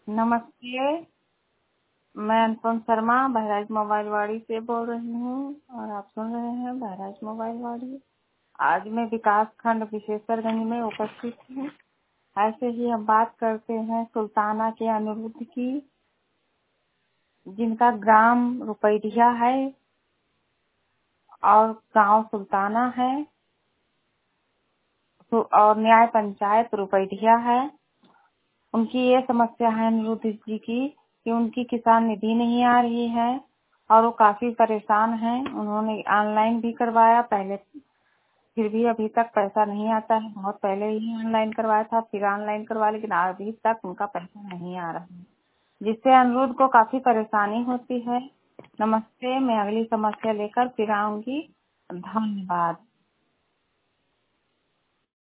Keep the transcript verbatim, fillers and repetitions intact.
नमस्ते। मैं अनुपम शर्मा बहराइच मोबाइल वाड़ी से बोल रही हूँ और आप सुन रहे हैं बहराइच मोबाइल वाड़ी। आज मैं विकास खंड विशेषरगंज में उपस्थित हूँ। ऐसे ही हम बात करते हैं सुल्ताना के अनिरुद्ध की, जिनका ग्राम रुपैडिया है और गांव सुल्ताना है और न्याय पंचायत रुपैडिया है। उनकी ये समस्या है अनिरुद्ध जी की कि उनकी किसान निधि नहीं आ रही है और वो काफी परेशान हैं। उन्होंने ऑनलाइन भी करवाया पहले, फिर भी अभी तक पैसा नहीं आता है। बहुत पहले ही ऑनलाइन करवाया था, फिर ऑनलाइन करवा, लेकिन अभी तक उनका पैसा नहीं आ रहा है, जिससे अनिरुद्ध को काफी परेशानी होती है। नमस्ते, मैं अगली समस्या लेकर फिर आऊंगी। धन्यवाद।